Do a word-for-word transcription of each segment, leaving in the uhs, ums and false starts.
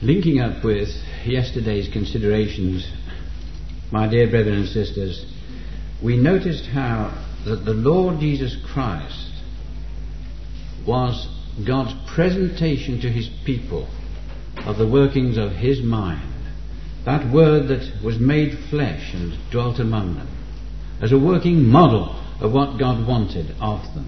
Linking up with yesterday's considerations, my dear brethren and sisters, we noticed how that the Lord Jesus Christ was God's presentation to his people of the workings of his mind, that word that was made flesh and dwelt among them, as a working model of what God wanted of them.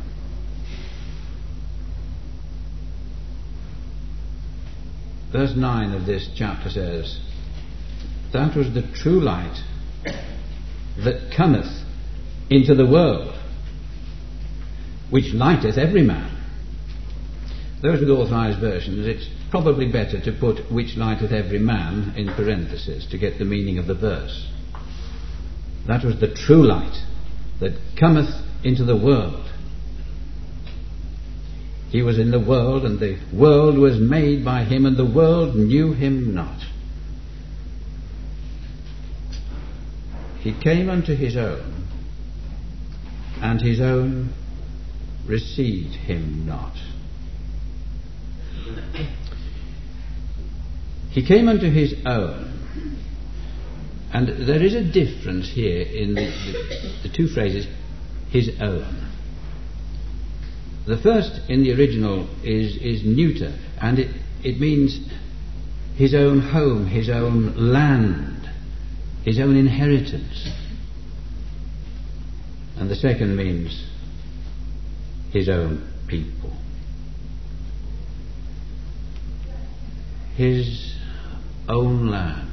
Verse nine of this chapter says, "That was the true light that cometh into the world, which lighteth every man." Those with authorized versions, it's probably better to put "which lighteth every man" in parentheses to get the meaning of the verse. That was the true light that cometh into the world. He was in the world, and the world was made by him, and the world knew him not. He came unto his own, and his own received him not. He came unto his own, and there is a difference here in the, the, the two phrases, his own. The first in the original is, is neuter, and it, it means his own home, his own land, his own inheritance. And the second means his own people. His own land.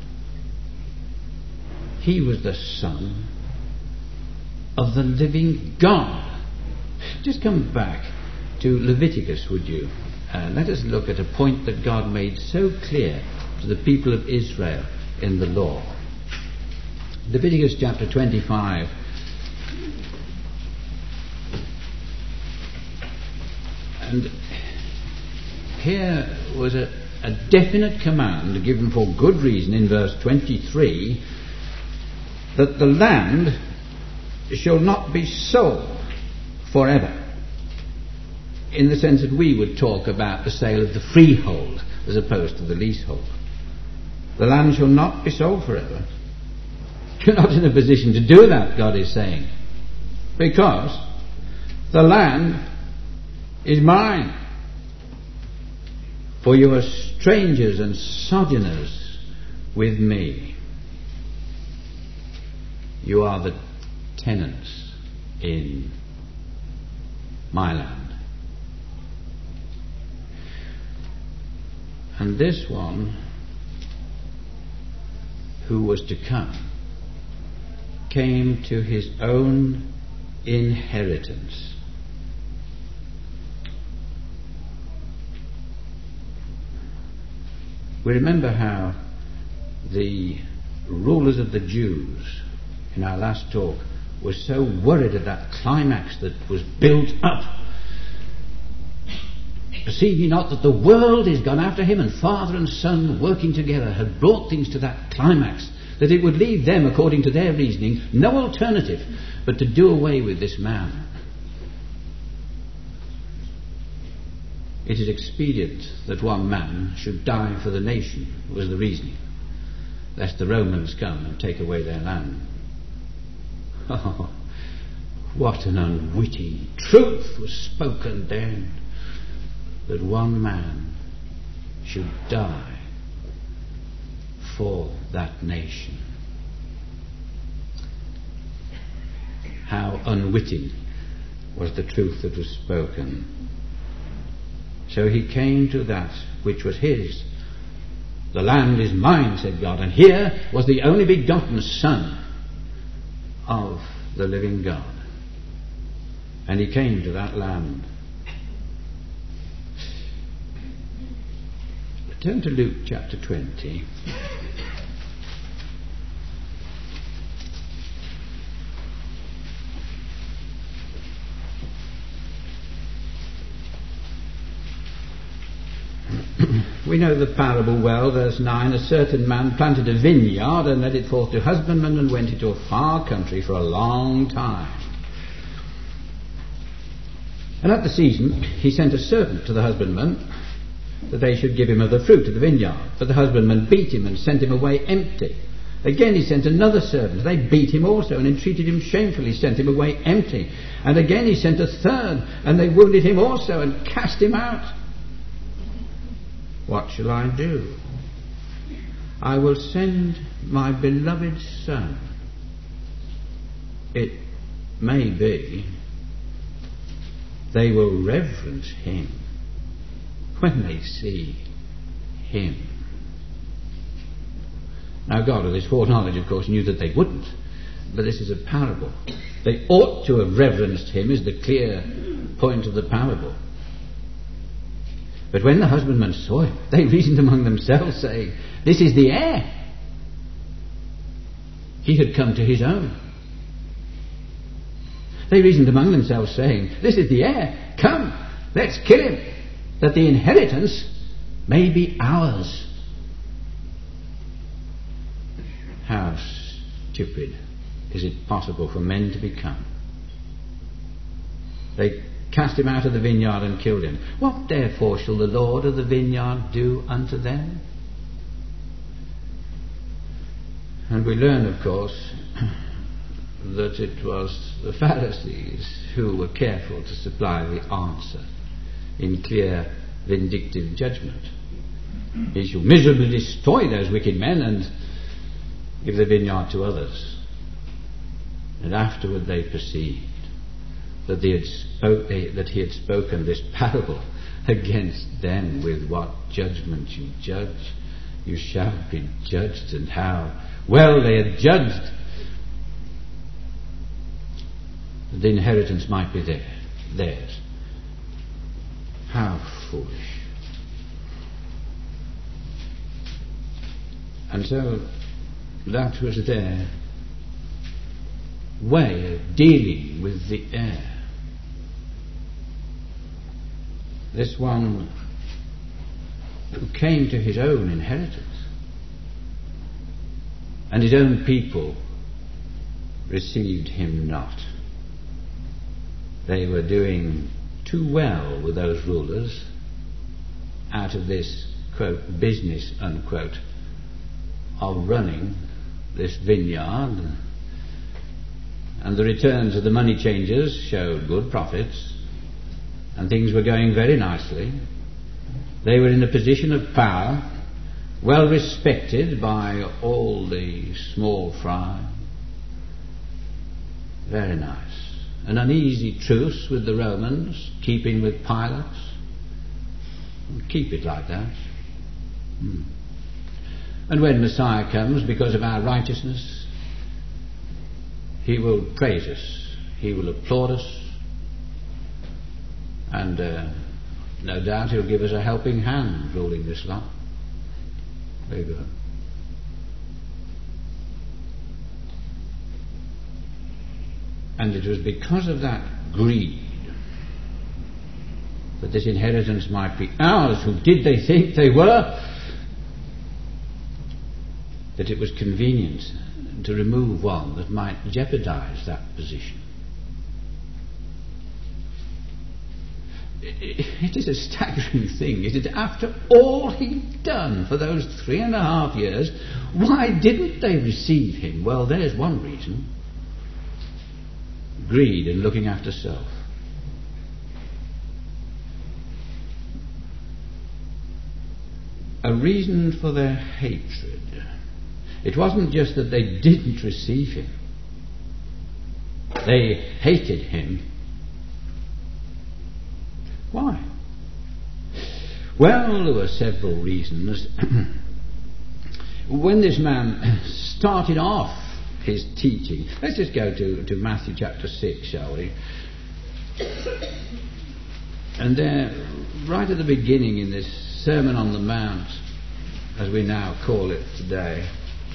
He was the Son of the living God. Just come back to Leviticus, would you? Uh, let us look at a point that God made so clear to the people of Israel in the law. Leviticus chapter twenty-five. And here was a, a definite command given for good reason in verse twenty-three, that the land shall not be sold forever, in the sense that we would talk about the sale of the freehold as opposed to the leasehold. The land shall not be sold forever. You're not in a position to do that, God is saying, because the land is mine. For you are strangers and sojourners with me. You are the tenants in my land. And this one who was to come came to his own inheritance. We remember how the rulers of the Jews in our last talk were so worried at that climax that was built up. Perceive ye not that the world is gone after him, and father and son working together had brought things to that climax, that it would leave them, according to their reasoning, no alternative but to do away with this man. It is expedient that one man should die for the nation, was the reasoning, lest the Romans come and take away their land. Oh, what an unwitting truth was spoken then, that one man should die for that nation. How unwitting was the truth that was spoken. So he came to that which was his. The land is mine, said God, and here was the only begotten Son of the living God. And he came to that land. Turn to Luke chapter twenty. We know the parable well, verse nine. A certain man planted a vineyard and led it forth to husbandmen and went into a far country for a long time. And at the season he sent a servant to the husbandman that they should give him of the fruit of the vineyard. But the husbandman beat him and sent him away empty. Again he sent another servant. They beat him also and entreated him shamefully, sent him away empty. And again he sent a third, and they wounded him also and cast him out. What shall I do? I will send my beloved son. It may be they will reverence him when they see him. Now God, with his foreknowledge, of course, knew that they wouldn't, but this is a parable. They ought to have reverenced him, is the clear point of the parable. But when the husbandmen saw him, they reasoned among themselves, saying, "This is the heir." He had come to his own. They reasoned among themselves, saying, "This is the heir. Come, let's kill him, that the inheritance may be ours." How stupid is it possible for men to become? They cast him out of the vineyard and killed him. What therefore shall the Lord of the vineyard do unto them? And we learn, of course, that it was the Pharisees who were careful to supply the answer in clear, vindictive judgment. He shall miserably destroy those wicked men and give the vineyard to others. And afterward they perceived that he had, spoke, that he had spoken this parable against them. With what judgment you judge, you shall be judged, and how well they had judged. The inheritance might be there, theirs. How foolish. And so that was their way of dealing with the heir. This one who came to his own inheritance, and his own people received him not. They were doing too well with those rulers out of this, quote, business, unquote, of running this vineyard, and the returns of the money changers showed good profits, and things were going very nicely. They were in a position of power, well respected by all the small fry. Very nice. An uneasy truce with the Romans, keeping with Pilate. Keep it like that. Hmm. And when Messiah comes, because of our righteousness, he will praise us, he will applaud us, and uh, no doubt he'll give us a helping hand ruling this lot. Very good. And it was because of that greed that this inheritance might be ours. Who did they think they were? That it was convenient to remove one that might jeopardize that position. It is a staggering thing, is it? After all he'd done for those three and a half years, why didn't they receive him? Well, there's one reason. Greed and looking after self. A reason for their hatred. It wasn't just that they didn't receive him. They hated him. Why? Well, there were several reasons. When this man started off his teaching, let's just go to, to Matthew chapter six, shall we? And there, right at the beginning in this Sermon on the Mount, as we now call it today,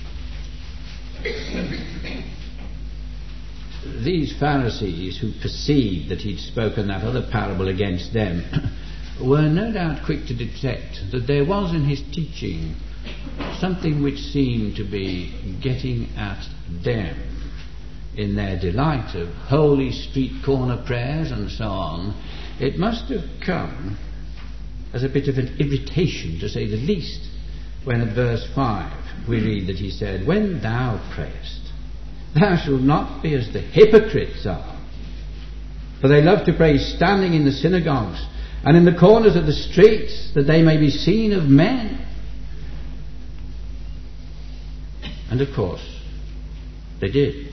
these Pharisees who perceived that he'd spoken that other parable against them were no doubt quick to detect that there was in his teaching something which seemed to be getting at them in their delight of holy street corner prayers and so on. It must have come as a bit of an irritation, to say the least, when at verse five we read that he said, "When thou prayest, thou shalt not be as the hypocrites are, for they love to pray standing in the synagogues and in the corners of the streets, that they may be seen of men." And of course, they did.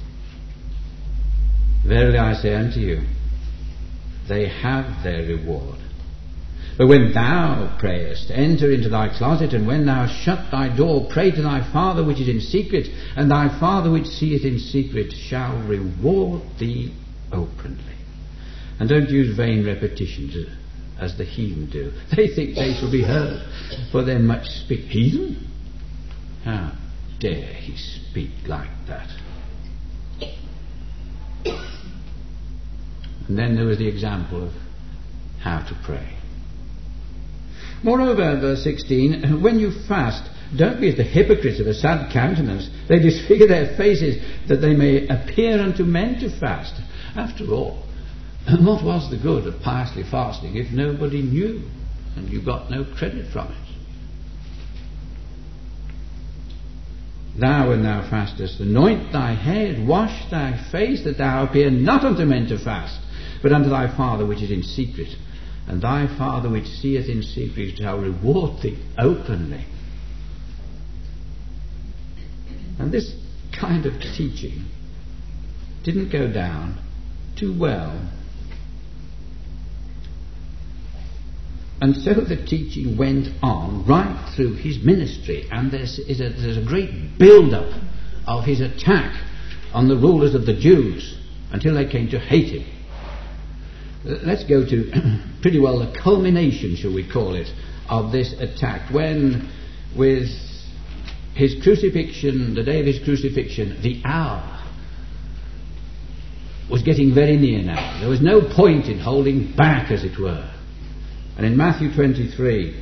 Verily I say unto you, they have their reward. But when thou prayest, enter into thy closet, and when thou hast shut thy door, pray to thy Father which is in secret, and thy Father which seeth in secret shall reward thee openly. And don't use vain repetitions as the heathen do. They think they shall be heard for their much speak. Heathen? How dare he speak like that? And then there was the example of how to pray. Moreover, verse sixteen, when you fast, don't be as the hypocrites of a sad countenance. They disfigure their faces, that they may appear unto men to fast. After all, what was the good of piously fasting if nobody knew and you got no credit from it? Thou, when thou fastest, anoint thy head, wash thy face, that thou appear not unto men to fast, but unto thy Father which is in secret. And thy Father which seeth in secret shall reward thee openly. And this kind of teaching didn't go down too well. And so the teaching went on right through his ministry, and there's, is a, there's a great build-up of his attack on the rulers of the Jews until they came to hate him. Let's go to pretty well the culmination, shall we call it, of this attack, when with his crucifixion, the day of his crucifixion, the hour was getting very near now. There was no point in holding back, as it were. And in Matthew twenty-three,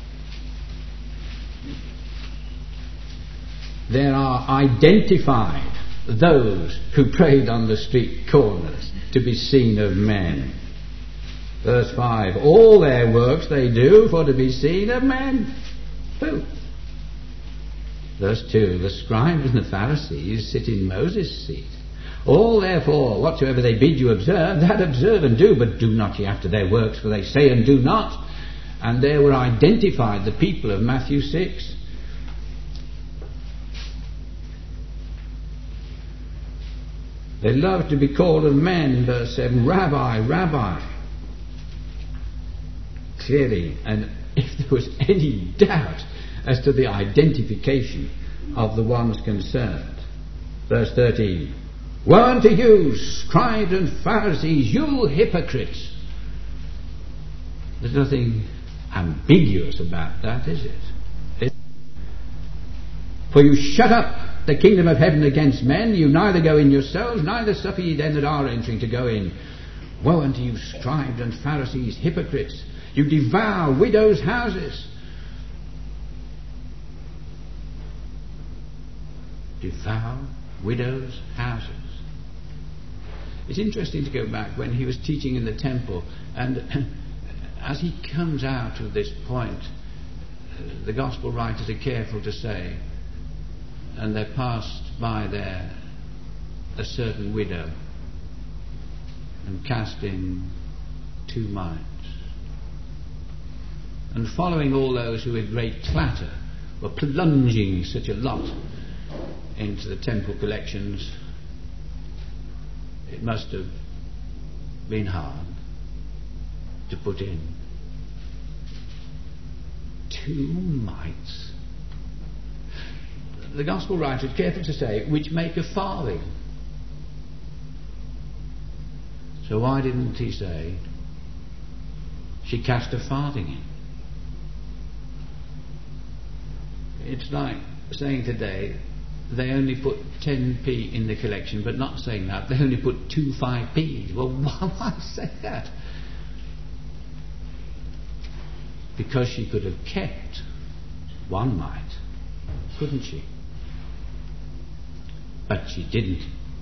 there are identified those who prayed on the street corners to be seen of men. Verse five, all their works they do for to be seen of men. Who? Verse two, the scribes and the Pharisees sit in Moses' seat. All therefore, whatsoever they bid you observe, that observe and do, but do not ye after their works, for they say and do not. And there were identified the people of Matthew six. They love to be called of men, verse seven, Rabbi, Rabbi. Clearly, and if there was any doubt as to the identification of the ones concerned. Verse thirteen, woe unto you, scribes and Pharisees, you hypocrites. There's nothing ambiguous about that, is it? For you shut up the kingdom of heaven against men, you neither go in yourselves, neither suffer ye them that are entering to go in. Woe unto you, scribes and Pharisees, hypocrites, you devour widows' houses. Devour widows' houses. It's interesting to go back when he was teaching in the temple, and as he comes out of this point, the gospel writers are careful to say, and there passed by there a certain widow, and casting two mites. And following all those who with great clatter were plunging such a lot into the temple collections, it must have been hard to put in. Two mites. The gospel writer is careful to say, which make a farthing. So why didn't he say, she cast a farthing in? It's like saying today, they only put ten p in the collection, but not saying that, they only put two five p's. Well, why, why say that? Because she could have kept one mite, couldn't she? But she didn't.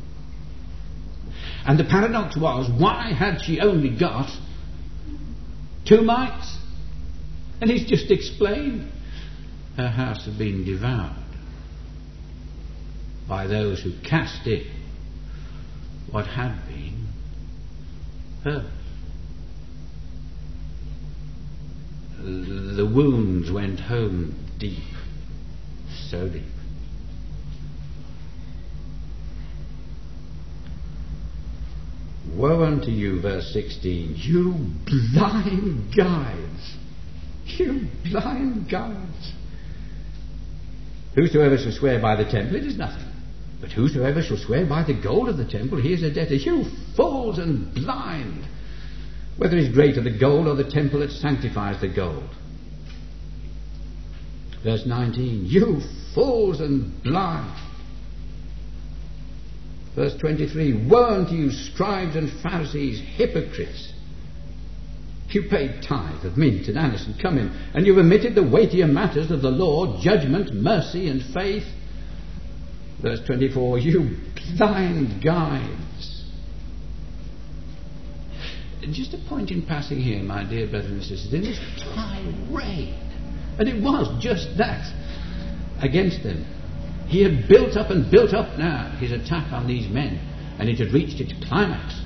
And the paradox was, why had she only got two mites? And he's just explained. Her house had been devoured by those who cast in what had been hers. The wounds went home deep, so deep. Woe unto you, verse sixteen, you blind guides, you blind guides. Whosoever shall swear by the temple, it is nothing. But whosoever shall swear by the gold of the temple, he is a debtor. You fools and blind! Whether is greater the gold or the temple that sanctifies the gold? Verse nineteen, you fools and blind! Verse twenty-three, woe unto you, scribes and Pharisees, hypocrites! You paid tithe of mint and anise and cumin, and you omitted the weightier matters of the law, judgment, mercy, and faith. Verse twenty-four, you blind guides! Just a point in passing here, my dear brothers and sisters, in this tirade, and it was just that, against them. He had built up and built up now his attack on these men, and it had reached its climax.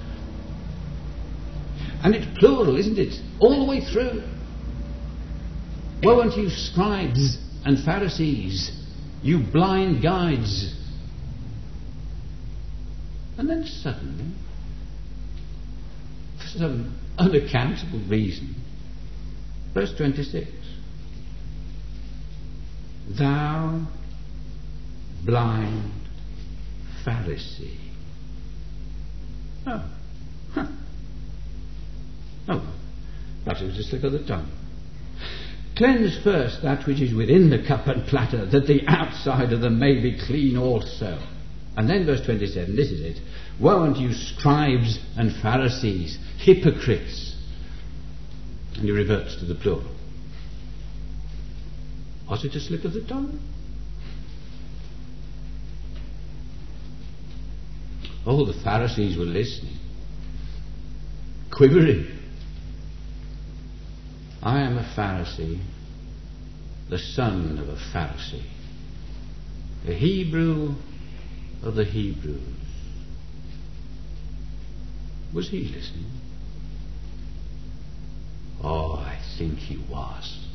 And it's plural, isn't it? All the way through. Woe unto you, scribes and Pharisees, you blind guides. And then suddenly, for some unaccountable reason, verse twenty-six, thou blind Pharisee. Oh, huh. Oh, that was a slip of the tongue. Cleanse first that which is within the cup and platter, that the outside of them may be clean also. And then verse twenty-seven, this is it. Woe unto you, scribes and Pharisees, hypocrites. And he reverts to the plural. Was it a slip of the tongue? Oh, the Pharisees were listening, quivering. I am a Pharisee, the son of a Pharisee, a Hebrew of the Hebrews. Was he listening? Oh, I think he was.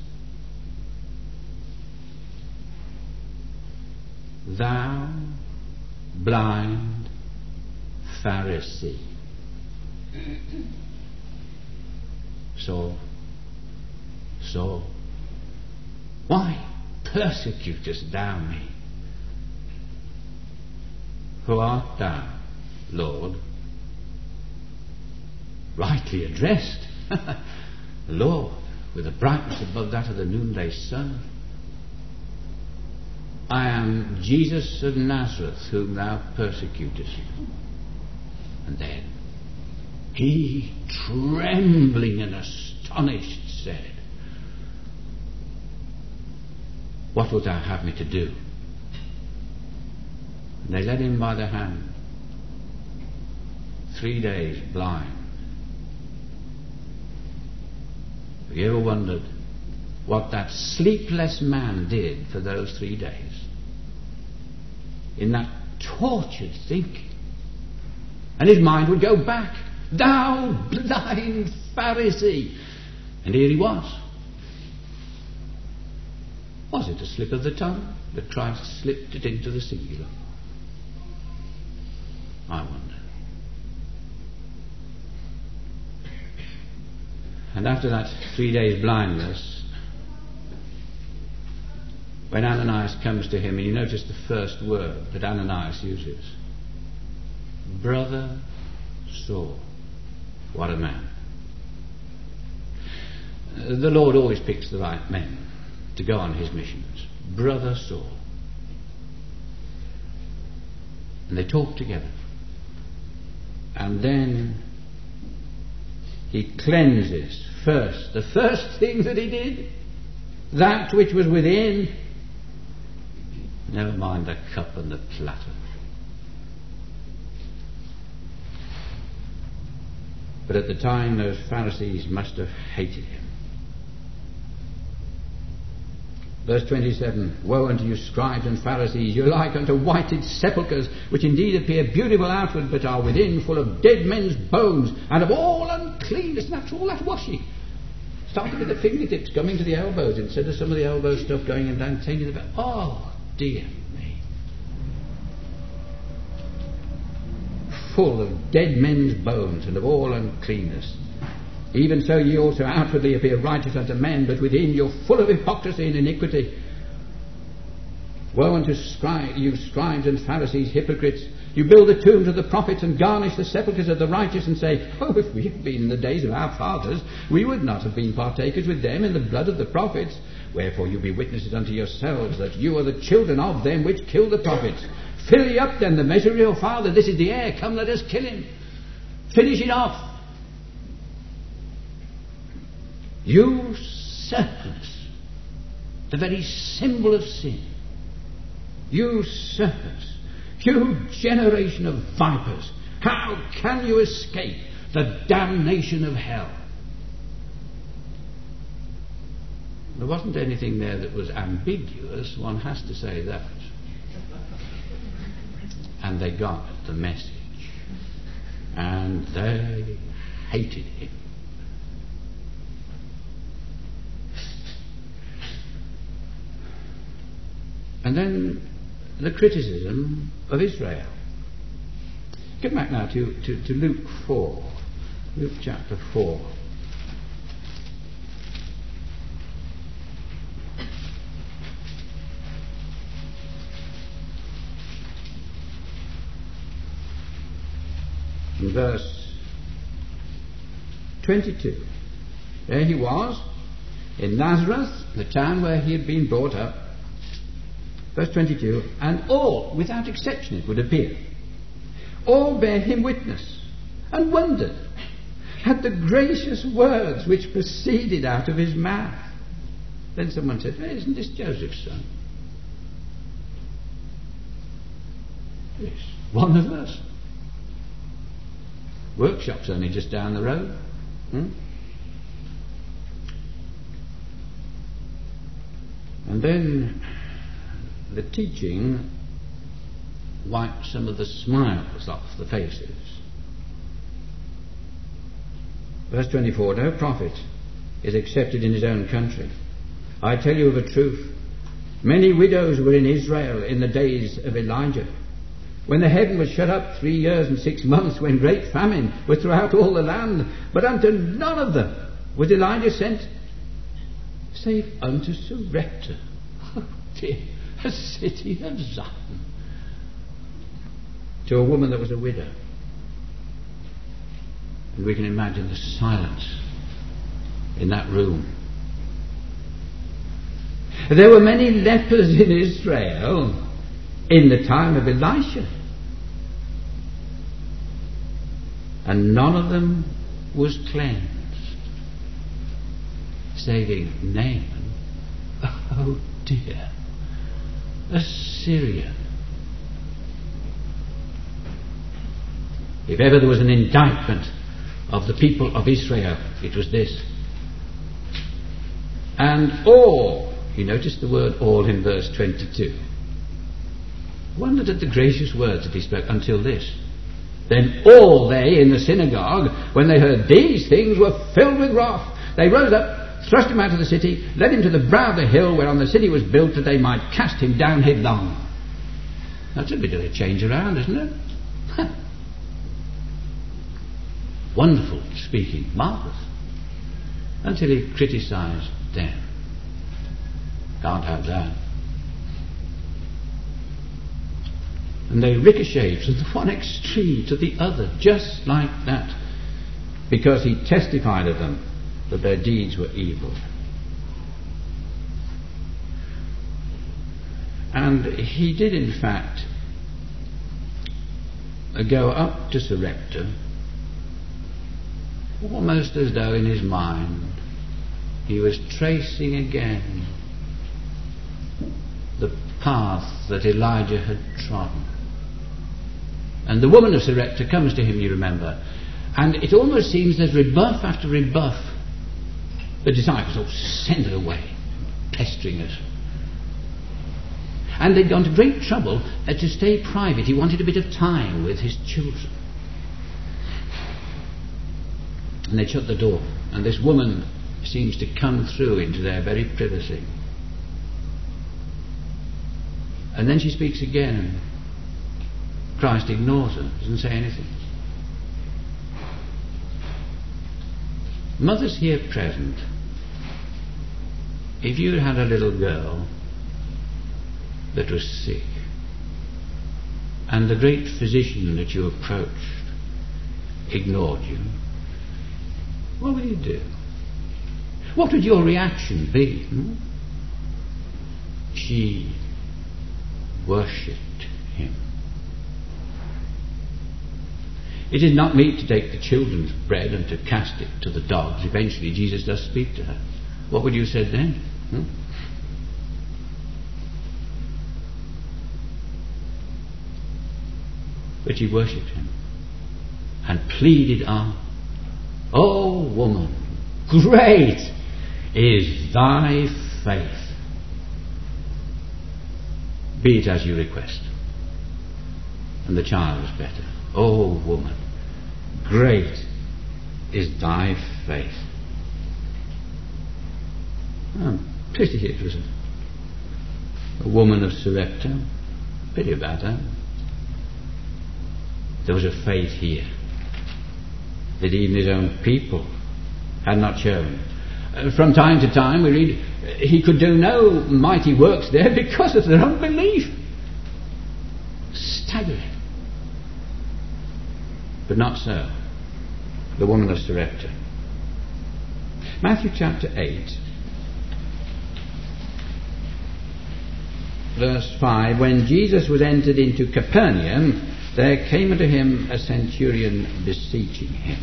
Thou blind Pharisee. So, so, why persecutest thou me? Who art thou, Lord? Rightly addressed. Lord, with a brightness above that of the noonday sun. I am Jesus of Nazareth, whom thou persecutest. And then he, trembling and astonished, said, what wilt thou have me to do? And they led him by the hand, three days blind. Have you ever wondered what that sleepless man did for those three days? In that tortured thinking. And his mind would go back. Thou blind Pharisee. And here he was. Was it a slip of the tongue that Christ slipped it into the singular? I wonder. And after that three days blindness, when Ananias comes to him, and you notice the first word that Ananias uses. Brother Saul. What a man. The Lord always picks the right men to go on his missions. Brother Saul. And they talk together. And then he cleanses first. The first thing that he did, that which was within. Never mind the cup and the platter. But at the time, those Pharisees must have hated him. Verse twenty-seven, woe unto you, scribes and Pharisees, you are like unto whited sepulchres, which indeed appear beautiful outward, but are within full of dead men's bones, and of all uncleanness. And that's all that washing. Starting with the fingertips, coming to the elbows, instead of some of the elbow stuff going and down, taking the back. Oh, dear me. Full of dead men's bones, and of all uncleanness. Even so ye also outwardly appear righteous unto men, but within you're full of hypocrisy and iniquity. Woe unto scri- you scribes and Pharisees, hypocrites! You build the tombs of the prophets and garnish the sepulchres of the righteous, and say, oh, if we had been in the days of our fathers, we would not have been partakers with them in the blood of the prophets. Wherefore you be witnesses unto yourselves that you are the children of them which killed the prophets. Fill ye up then the measure of your father. This is the heir. Come, let us kill him. Finish it off. You serpents, the very symbol of sin. You serpents, you generation of vipers, how can you escape the damnation of hell? There wasn't anything there that was ambiguous, one has to say that. And they got the message. And they hated him. And then the criticism of Israel. Get back now to, to, to Luke four. Luke chapter four. In verse twenty-two. There he was, in Nazareth, the town where he had been brought up. Verse twenty-two, and all, without exception it would appear, all bear him witness, and wondered at the gracious words which proceeded out of his mouth. Then someone said, hey, isn't this Joseph's son? Yes, one of us. Workshop's only just down the road. Hmm? And then the teaching wiped some of the smiles off the faces. Verse twenty-four, no prophet is accepted in his own country. I tell you of a truth, many widows were in Israel in the days of Elijah, when the heaven was shut up three years and six months, when great famine was throughout all the land, but unto none of them was Elijah sent, save unto Sarepta. Oh dear, a city of Zion. To a woman that was a widow. And we can imagine the silence in that room. There were many lepers in Israel in the time of Elisha, and none of them was cleansed, saving Naaman. Oh dear, a Syrian. If ever there was an indictment of the people of Israel, it was this. And all, you notice the word all in verse twenty-two. Wondered at the gracious words that he spoke until this. Then all they in the synagogue, when they heard these things, were filled with wrath. They rose up, thrust him out of the city, led him to the brow of the hill whereon the city was built, that they might cast him down headlong. That's a bit of a change around, isn't it? Huh. Wonderful speaking, marvellous. Until he criticised them. Can't have that. And they ricocheted from the one extreme to the other, just like that, because he testified of them that their deeds were evil. And he did, in fact, go up to Sarepta, almost as though in his mind he was tracing again the path that Elijah had trodden. And the woman of Sarepta comes to him, you remember, and it almost seems there's rebuff after rebuff. The disciples all send her away, pestering us. And they'd gone to great trouble uh, to stay private. He wanted a bit of time with his children. And they'd shut the door. And this woman seems to come through into their very privacy. And then she speaks again. Christ ignores her, doesn't say anything. Mothers here present, if you had a little girl that was sick, and the great physician that you approached ignored you, what would you do? What would your reaction be? Hmm? She worshipped him. It is not meet to take the children's bread and to cast it to the dogs. Eventually Jesus does speak to her. What would you have said then? Hmm? But she worshipped him and pleaded on. Oh woman, great is thy faith. Be it as you request. And the child was better. Oh woman, great is thy faith. Oh, pity it was a, a woman of Sarepta. Pity about that. There was a faith here that even his own people had not shown. Uh, from time to time we read uh, he could do no mighty works there because of their unbelief. Staggering. But not so the woman of Sarepta. Matthew chapter eight, verse five. When Jesus was entered into Capernaum, there came unto him a centurion beseeching him.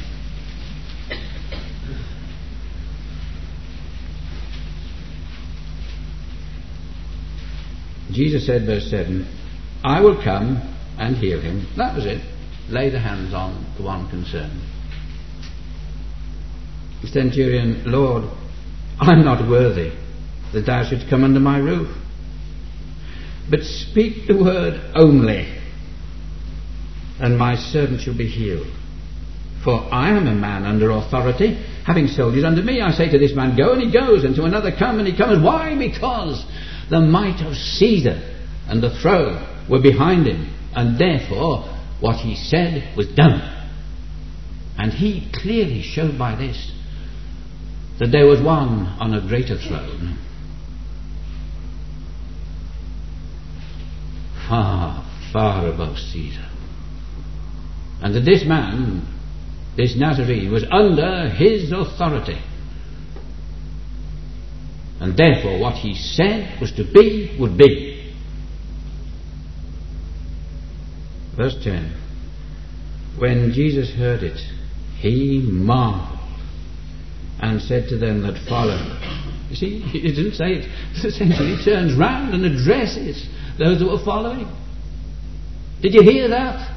Jesus said, verse seven, I will come and heal him. That was it. Lay the hands on the one concerned. The centurion, Lord, I'm not worthy that thou shouldst come under my roof, but speak the word only, and my servant shall be healed. For I am a man under authority, having soldiers under me. I say to this man, go, and he goes, and to another, come, and he comes. Why? Because the might of Caesar and the throne were behind him, and therefore what he said was done. And he clearly showed by this that there was one on a greater throne, far, far above Caesar, and that this man, this Nazarene, was under his authority, and therefore what he said was to be would be. Verse ten. When Jesus heard it, he marveled and said to them that followed. You see, he didn't say it. Essentially, he turns round and addresses those that were following. Did you hear that?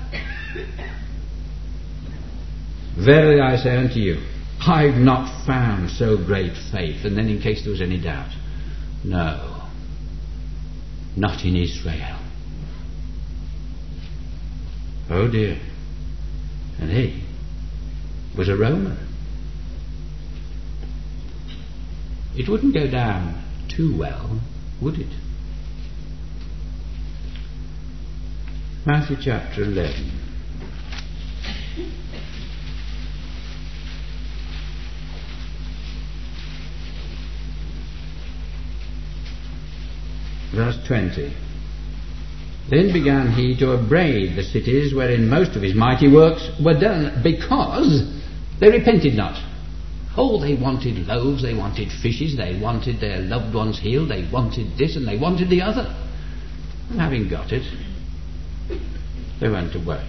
Verily I say unto you, I've not found so great faith. And then in case there was any doubt, no, not in Israel. Oh dear. And he was a Roman. It wouldn't go down too well, would it? Matthew chapter eleven. Verse twenty. Then began he to upbraid the cities wherein most of his mighty works were done, because they repented not. Oh, they wanted loaves, they wanted fishes, they wanted their loved ones healed, they wanted this and they wanted the other. And having got it, they went away.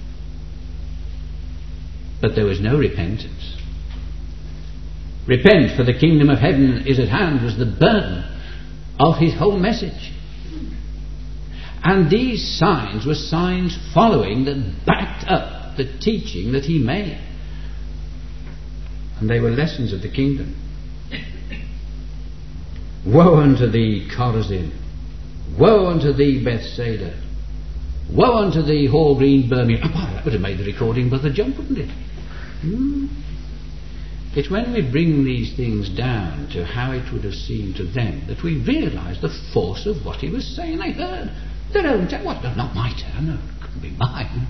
But there was no repentance. Repent, for the kingdom of heaven is at hand, was the burden of his whole message. And these signs were signs following that backed up the teaching that he made. And they were lessons of the kingdom. Woe unto thee, Chorazin! Woe unto thee, Bethsaida! Woe unto thee, Hall Green, Birmingham! Oh, boy, that would have made the recording but the jump, wouldn't it? Hmm. It's when we bring these things down to how it would have seemed to them that we realise the force of what he was saying. They heard their own turn. What? Not my turn. No, it couldn't be mine.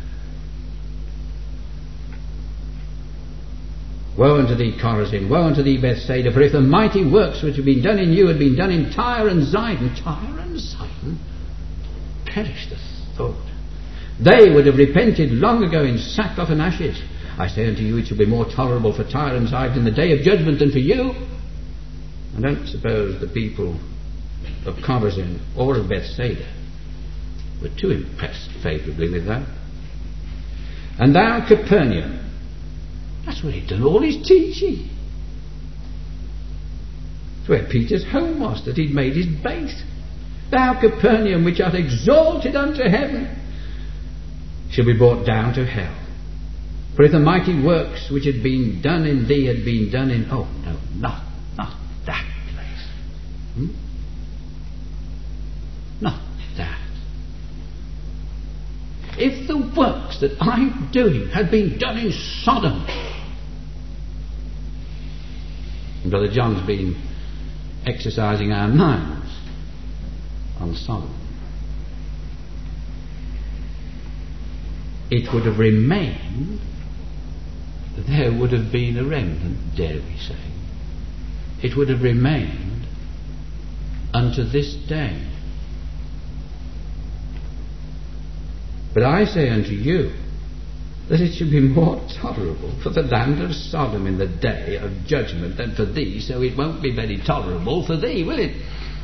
Woe unto thee, Chorazin! Woe unto thee, Bethsaida! For if the mighty works which have been done in you had been done in Tyre and Sidon, Tyre and Sidon, perish the thought, they would have repented long ago in sackcloth and ashes. I say unto you, it shall be more tolerable for Tyre and Sidon in the day of judgment than for you. I don't suppose the people of Chorazin or of Bethsaida were too impressed favourably with that. And thou, Capernaum, that's where he'd done all his teaching. It's where Peter's home was, that he'd made his base. Thou, Capernaum, which art exalted unto heaven, shall be brought down to hell. For if the mighty works which had been done in thee had been done in... Oh, no, not, not that place. Hmm? Not that. If the works that I'm doing had been done in Sodom... And Brother John's been exercising our minds on Sodom. It would have remained... There would have been a remnant, dare we say. It would have remained unto this day. But I say unto you that it should be more tolerable for the land of Sodom in the day of judgment than for thee, so it won't be very tolerable for thee, will it?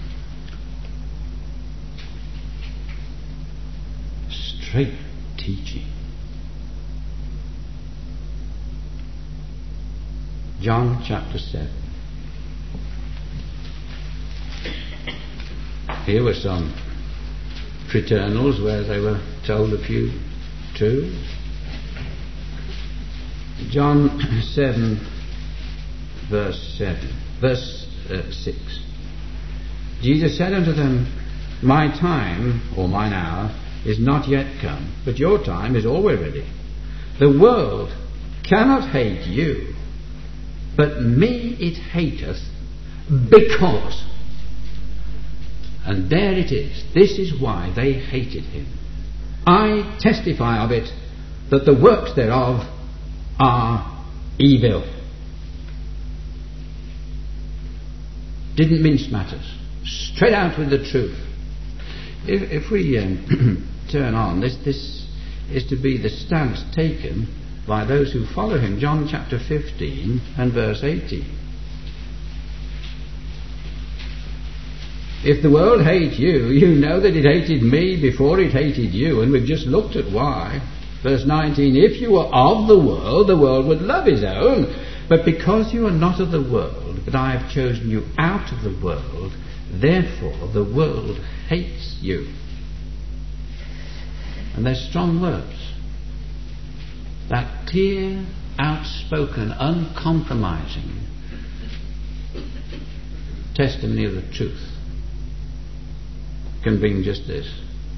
Straight teaching. John chapter seven. Here were some fraternals where they were told a few truths. John seven, verse seven, verse uh, six. Jesus said unto them, My time, or mine hour, is not yet come, but your time is already. The world cannot hate you, but me it hateth, because. And there it is. This is why they hated him. I testify of it, that the works thereof are evil. Didn't mince matters. Straight out with the truth. If, if we um, turn on, this, this is to be the stance taken by those who follow him. John chapter fifteen and verse eighteen. If the world hates you, you know that it hated me before it hated you, and we've just looked at why. Verse nineteen, if you were of the world, the world would love his own, but because you are not of the world, but I have chosen you out of the world, therefore the world hates you. And they're strong words. That clear, outspoken, uncompromising testimony of the truth can bring just this.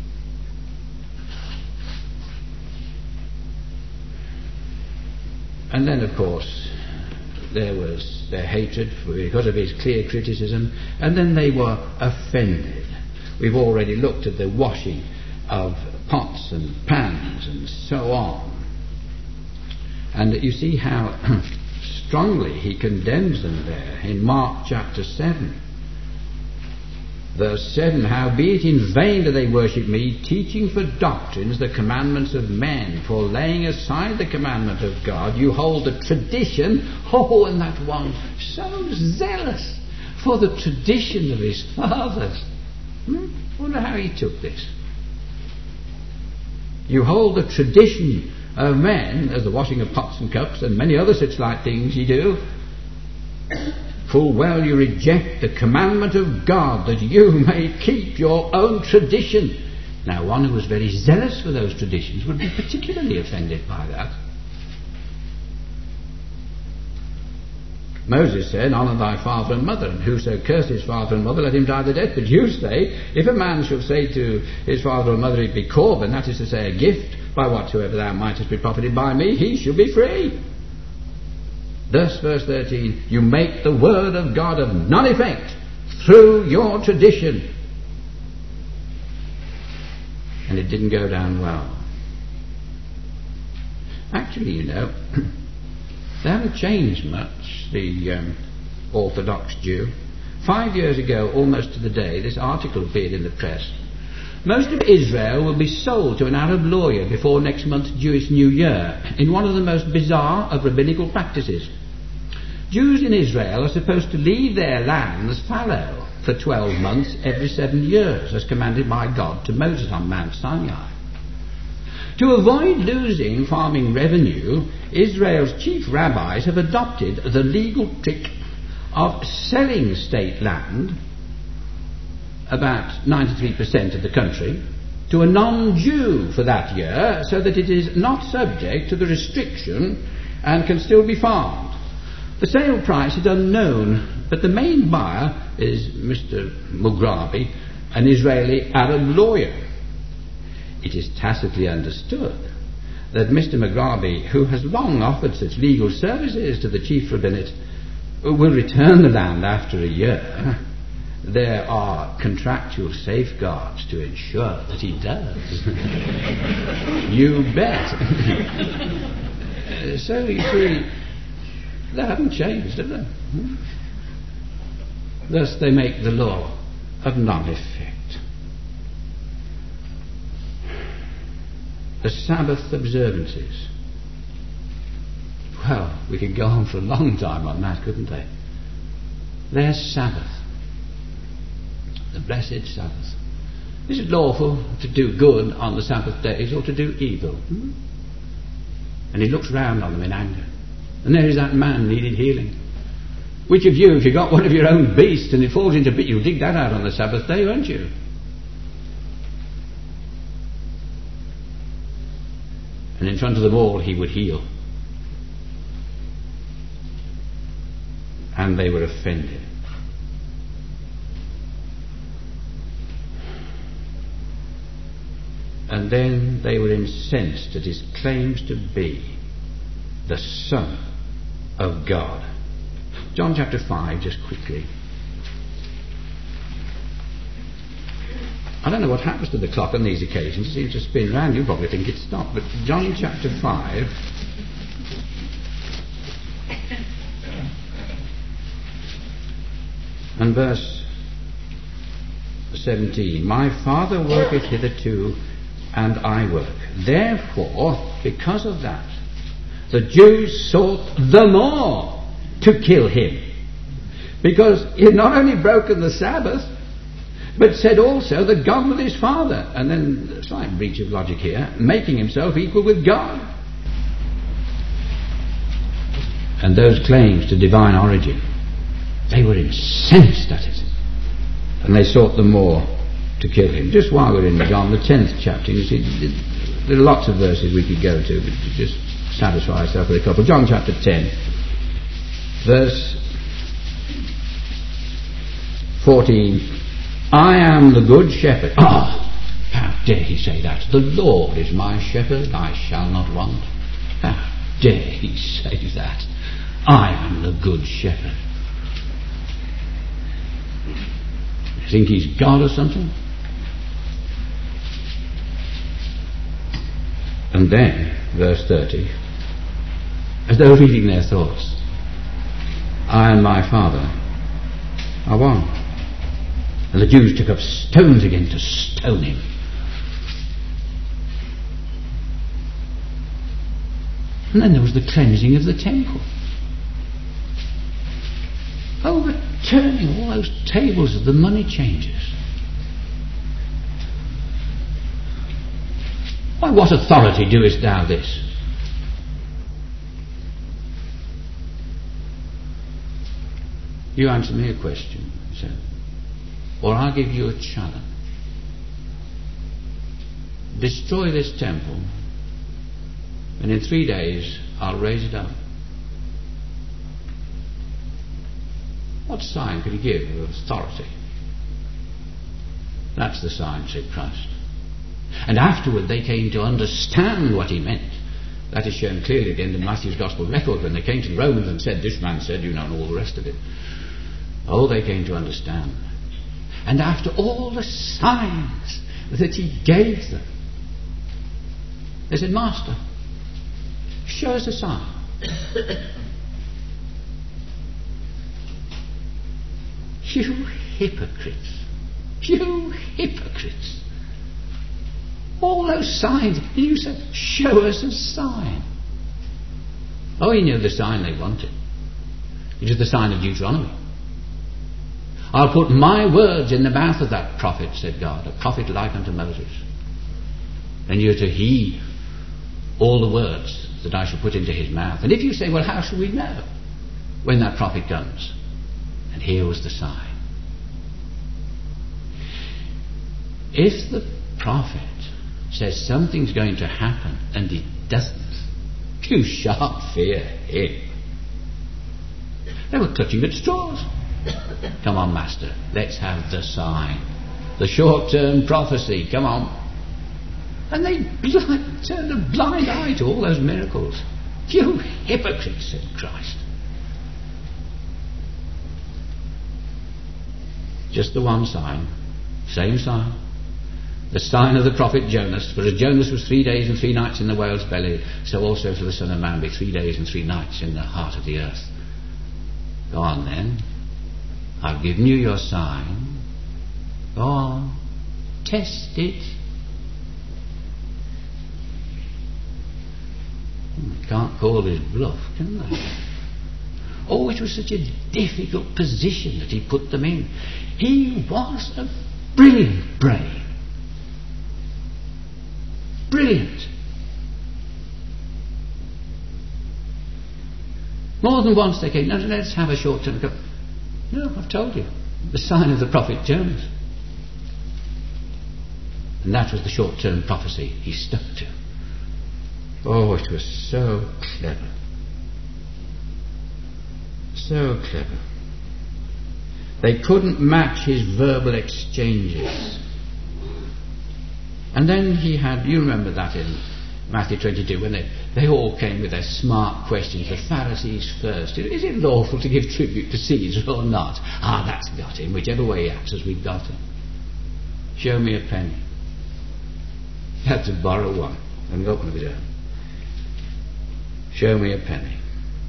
And then, of course, there was their hatred for, because of his clear criticism, and then they were offended. We've already looked at the washing of pots and pans and so on. And you see how strongly he condemns them there in Mark chapter seven. Verse seven, howbeit in vain do they worship me, teaching for doctrines the commandments of men, for laying aside the commandment of God, you hold the tradition. Oh, and that one, so zealous for the tradition of his fathers. Hmm? Wonder how he took this. You hold the tradition of men, as the washing of pots and cups and many other such like things you do. Full well you reject the commandment of God, that you may keep your own tradition. Now, one who was very zealous for those traditions would be particularly offended by that. Moses said, honour thy father and mother, and whoso curses father and mother, let him die the death. But you say, if a man shall say to his father or mother, it be Corban, that is to say, a gift, by whatsoever thou mightest be profited by me, he shall be free. Thus, verse thirteen, you make the word of God of none effect through your tradition. And it didn't go down well. Actually, you know, they haven't changed much, the um, Orthodox Jew. Five years ago, almost to the day, this article appeared in the press. Most of Israel will be sold to an Arab lawyer before next month's Jewish New Year, in one of the most bizarre of rabbinical practices. Jews in Israel are supposed to leave their lands fallow for twelve months every seven years, as commanded by God to Moses on Mount Sinai. To avoid losing farming revenue, Israel's chief rabbis have adopted the legal trick of selling state land, about ninety-three percent of the country, to a non-Jew for that year, so that it is not subject to the restriction and can still be farmed. The sale price is unknown, but the main buyer is Mister Mugrabi, an Israeli Arab lawyer. It is tacitly understood that Mister Mugrabi, who has long offered such legal services to the chief rabbinate, will return the land after a year. There are contractual safeguards to ensure that he does. You bet. So, you see, they haven't changed, have they? Hmm? Thus they make the law of none effect. The Sabbath observances. Well, we could go on for a long time on that, couldn't they? Their Sabbath. The blessed Sabbath. Is it lawful to do good on the Sabbath days or to do evil? Hmm? And he looks round on them in anger. And there is that man needed healing. Which of you, if you got one of your own beasts and it falls into a bit, you'll dig that out on the Sabbath day, won't you? And in front of them all he would heal. And they were offended. And then they were incensed at his claims to be the Son of God. John chapter five, just quickly. I don't know what happens to the clock on these occasions. It seems to spin round. You probably think it's stopped. But John chapter five. And verse seventeen. My Father worketh hitherto, and I work. Therefore, because of that, the Jews sought the more to kill him. Because he had not only broken the Sabbath, but said also that God was his Father. And then, a slight breach of logic here, making himself equal with God. And those claims to divine origin, they were incensed at it. And they sought the more to kill him. Just while we're in John, the tenth chapter, you see, there are lots of verses we could go to, but to just satisfy ourselves with a couple. John chapter ten, verse fourteen. I am the good shepherd. Ah, oh, how dare he say that? The Lord is my shepherd, I shall not want. How dare he say that? I am the good shepherd. You think he's God or something? And then, verse thirty, as though reading their thoughts, I and my Father are one. And the Jews took up stones again to stone him. And then there was the cleansing of the temple. Overturning all those tables of the money changers. By what authority doest thou this? You answer me a question, so, or I'll give you a challenge. Destroy this temple, and in three days I'll raise it up. What sign could he give of authority? That's the sign, said Christ. And afterward they came to understand what he meant. That is shown clearly at the end of Matthew's Gospel record when they came to the Romans and said, this man said, you know, and all the rest of it. Oh, they came to understand. And after all the signs that he gave them, they said, Master, show us a sign. You hypocrites. You hypocrites. All those signs. And you said, show us a sign. Oh, he knew the sign they wanted. It was the sign of Deuteronomy. I'll put my words in the mouth of that prophet, said God, a prophet like unto Moses. And you're to heed all the words that I shall put into his mouth. And if you say, well, how shall we know when that prophet comes? And here was the sign. If the prophet says something's going to happen and it doesn't, you shan't fear him. They were clutching at straws. Come on, Master, let's have the sign. The short-term prophecy, come on. And they blind, turned a blind eye to all those miracles. You hypocrites, said Christ. Just the one sign, same sign. The sign of the prophet Jonas. For as Jonas was three days and three nights in the whale's belly, so also shall the Son of Man be three days and three nights in the heart of the earth. Go on then. I've given you your sign. Go on. Test it. Can't call his bluff, can they? Oh, it was such a difficult position that he put them in. He was a brilliant brain. Brilliant. More than once they came, no, let's have a short term. No, I've told you. The sign of the prophet Jonas. And that was the short term prophecy he stuck to. Oh, it was so clever. So clever. They couldn't match his verbal exchanges. And then he had, you remember that in Matthew twenty-two, when they, they all came with their smart questions. The Pharisees first. Is it lawful to give tribute to Caesar or not? Ah, that's got him. Whichever way he acts, as we've got him. Show me a penny. He had to borrow one and got one of his own. Show me a penny.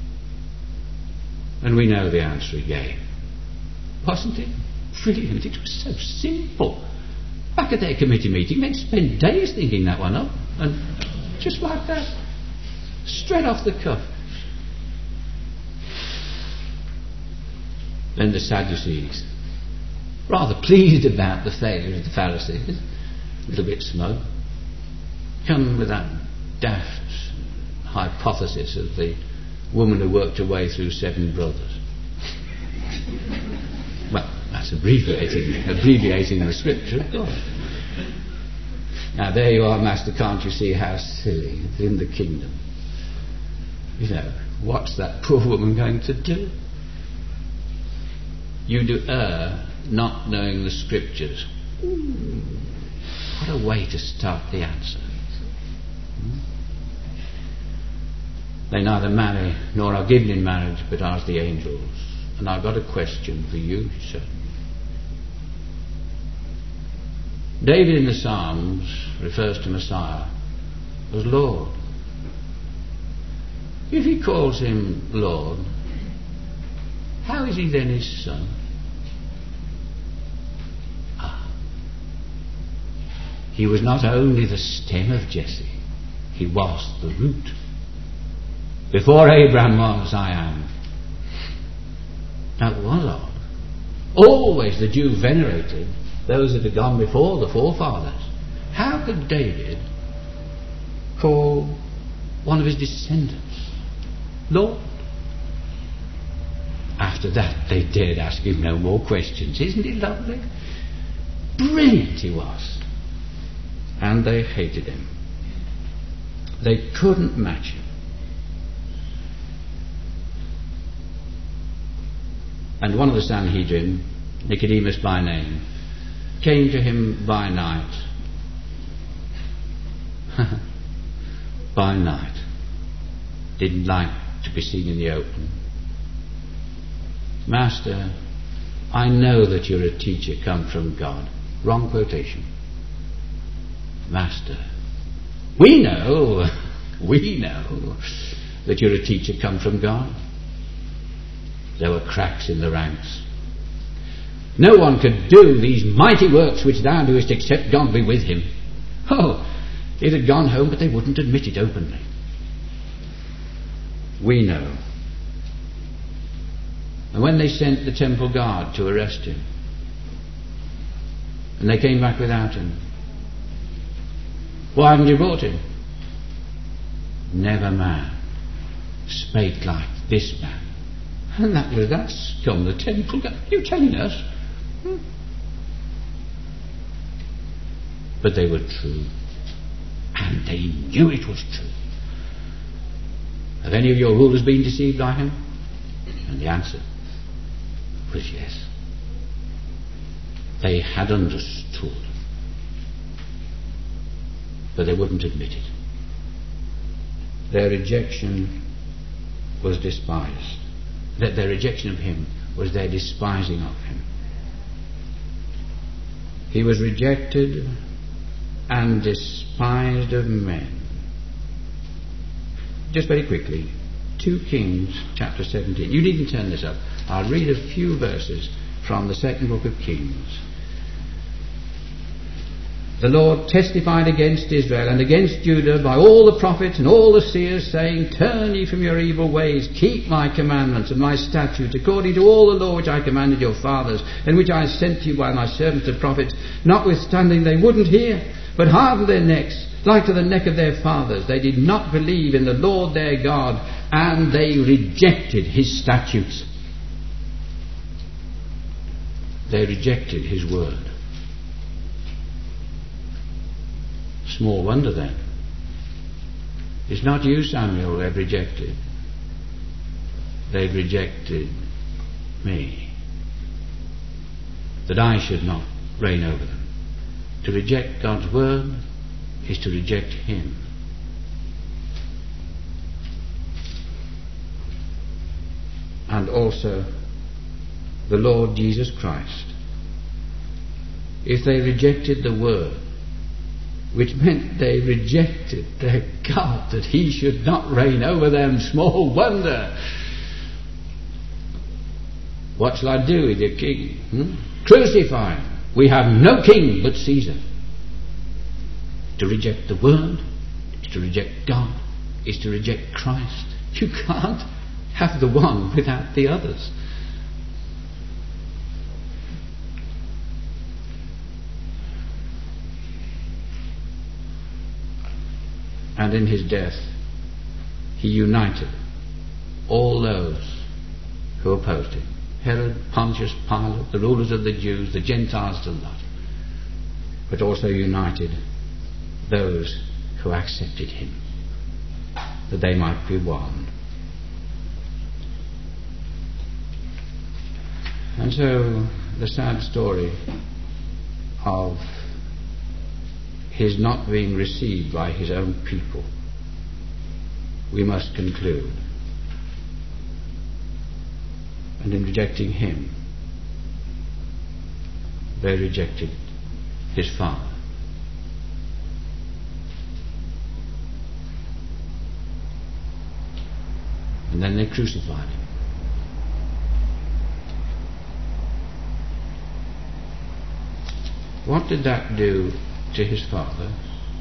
And we know the answer he gave. Wasn't it brilliant? It was so simple. Back at their committee meeting, they'd spend days thinking that one up. And just like that, straight off the cuff. Then the Sadducees, rather pleased about the failure of the Pharisees, a little bit smug, come with that daft hypothesis of the woman who worked her way through seven brothers. Well, that's abbreviating, abbreviating the scripture, of course. Now there you are, Master, can't you see how silly it's in the kingdom? You know, what's that poor woman going to do? You do err not knowing the scriptures. Ooh, what a way to start the answer. Hmm? They neither marry nor are given in marriage, but are as the angels. And I've got a question for you, he said. David in the Psalms refers to Messiah as Lord. If he calls him Lord, how is he then his son? Ah. He was not only the stem of Jesse, he was the root. Before Abraham was, I am. That was odd. Always the Jew venerated those that had gone before, the forefathers. How could David call one of his descendants Lord? After that they dared ask him no more questions. Isn't it lovely? Brilliant he was. And they hated him. They couldn't match him. And one of the Sanhedrin, Nicodemus by name, came to him by night. By night. Didn't like to be seen in the open. Master, I know that you're a teacher come from God. Wrong quotation. Master, we know, we know that you're a teacher come from God. There were cracks in the ranks. No one could do these mighty works which thou doest except God be with him. Oh, it had gone home, but they wouldn't admit it openly. We know. And when they sent the temple guard to arrest him, and they came back without him, why haven't you brought him? Never man spake like this man. And that was that's come the temple guard. You telling us? Hmm. But they were true. And they knew it was true. Have any of your rulers been deceived by him? And the answer was yes. They had understood, but they wouldn't admit it. Their rejection was despised. That their rejection of him was their despising of him. He was rejected and despised of men. Just very quickly, Second Kings chapter seventeen. You needn't turn this up. I'll read a few verses from the second book of Kings. The Lord testified against Israel and against Judah by all the prophets and all the seers, saying, Turn ye from your evil ways, keep my commandments and my statutes, according to all the law which I commanded your fathers, and which I sent to you by my servants the prophets. Notwithstanding they wouldn't hear, but hardened their necks, like to the neck of their fathers. They did not believe in the Lord their God, and they rejected his statutes. They rejected his word. Small wonder then. It's not you, Samuel, they've rejected. They've rejected me. That I should not reign over them. To reject God's word is to reject him. And also the Lord Jesus Christ. If they rejected the word, which meant they rejected their God, that he should not reign over them, small wonder. What shall I do with your king? Hmm? Crucify him. We have no king but Caesar. To reject the word is to reject God, is to reject Christ. You can't have the one without the others. And in his death, he united all those who opposed him. Herod, Pontius Pilate, the rulers of the Jews, the Gentiles to lot. But also united those who accepted him, that they might be one. And so the sad story of his not being received by his own people, we must conclude. And in rejecting him, they rejected his Father. And then they crucified him. What did that do to his father?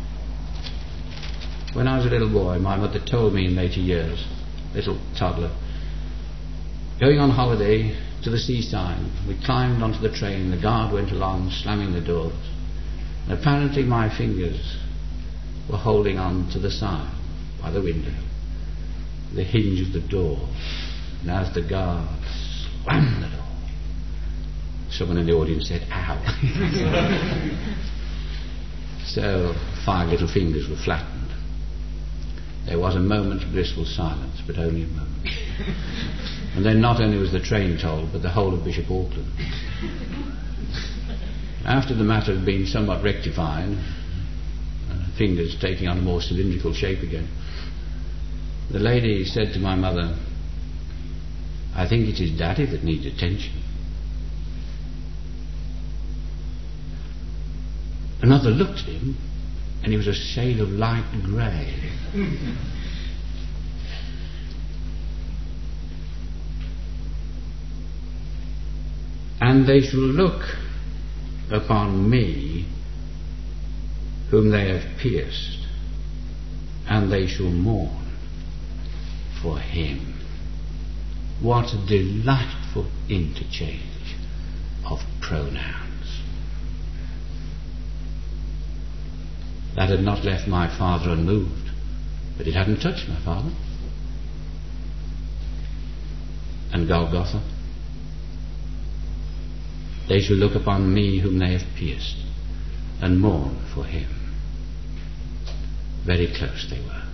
When I was a little boy, my mother told me in later years, little toddler, going on holiday to the seaside, we climbed onto the train, the guard went along slamming the doors, and apparently my fingers were holding on to the side by the window, the hinge of the door, and as the guard slammed the door, someone in the audience said, ow. So five little fingers were flattened. There was a moment's blissful silence, but only a moment. And then not only was the train told, but the whole of Bishop Auckland. After the matter had been somewhat rectified, uh, fingers taking on a more cylindrical shape again, the lady said to my mother, "I think it is Daddy that needs attention." Another looked at him, and he was a shade of light grey. "And they shall look upon me whom they have pierced, and they shall mourn for him." What a delightful interchange of pronouns. That had not left my father unmoved, but it hadn't touched my father. And Golgotha? They shall look upon me whom they have pierced, and mourn for him. Very close they were.